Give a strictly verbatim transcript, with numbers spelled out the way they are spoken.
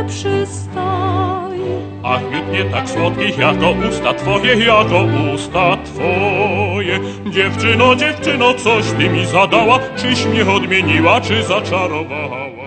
przystoi. Ach, miód nie tak słodki, jako usta twoje, jako usta twoje. Dziewczyno, dziewczyno, coś ty mi zadała, czyś mnie odmieniła, czy zaczarowała?